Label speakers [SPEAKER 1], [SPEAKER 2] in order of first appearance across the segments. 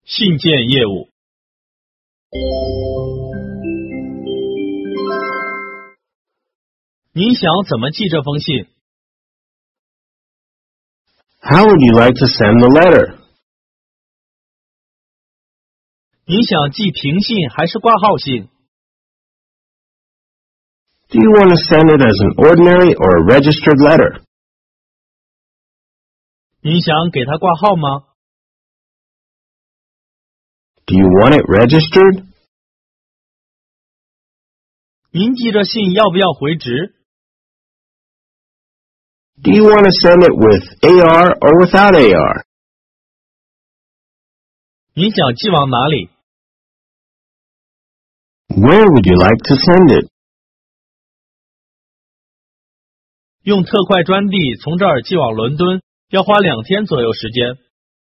[SPEAKER 1] 信件业务。您想怎么寄这封信？
[SPEAKER 2] How would you like to send the letter?
[SPEAKER 1] 您想寄平信还是挂号信？
[SPEAKER 2] Do you want to send it as an ordinary or a registered letter?
[SPEAKER 1] 您想给它挂号吗？
[SPEAKER 2] Do you want it registered?
[SPEAKER 1] 您寄这信要不要回执？
[SPEAKER 2] Do you want to send it with AR or without AR?
[SPEAKER 1] 您想寄往哪里？
[SPEAKER 2] Where would you like to send it?
[SPEAKER 1] 用特快专递从这儿寄往伦敦，要花2天左右时间。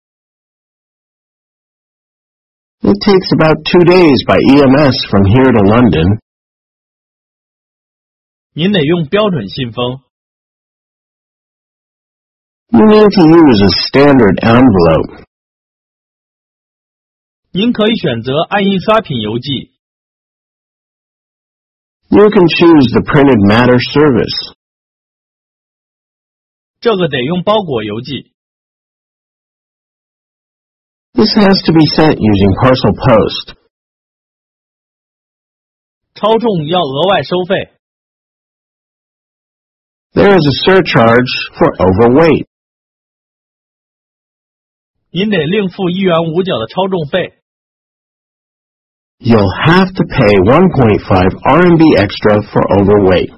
[SPEAKER 2] It takes about 2 days by EMS from here to London.
[SPEAKER 1] 您得用标准信封。
[SPEAKER 2] You need to use a standard envelope.
[SPEAKER 1] 您可以选择按印刷品邮寄。
[SPEAKER 2] You can choose the printed matter service.
[SPEAKER 1] 这个得用包裹邮寄。
[SPEAKER 2] This has to be sent using parcel post.
[SPEAKER 1] 超重要额外收费。
[SPEAKER 2] There is a surcharge for overweight.
[SPEAKER 1] 您得另付1元5角的超重费。
[SPEAKER 2] You'll have to pay 1.5 RMB extra for overweight.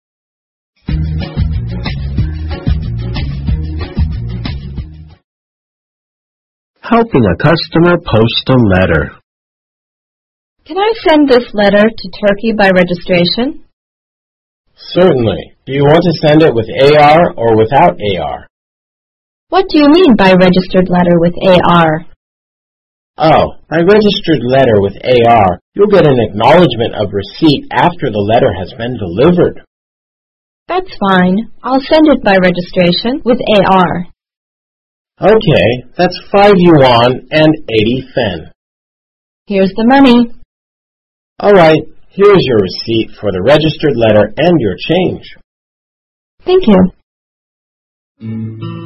[SPEAKER 2] Helping a customer post a letter.
[SPEAKER 3] Can I send this letter to Turkey by registration?
[SPEAKER 4] Certainly. Do you want to send it with AR or without AR?
[SPEAKER 3] What do you mean by registered letter with AR?
[SPEAKER 4] Oh, by registered letter with AR, you'll get an acknowledgement of receipt after the letter has been delivered.
[SPEAKER 3] That's fine. I'll send it by registration with AR.
[SPEAKER 4] Okay, that's 5 yuan and 80 fen.
[SPEAKER 3] Here's the money.
[SPEAKER 4] All right, here's your receipt for the registered letter and your change.
[SPEAKER 3] Thank you.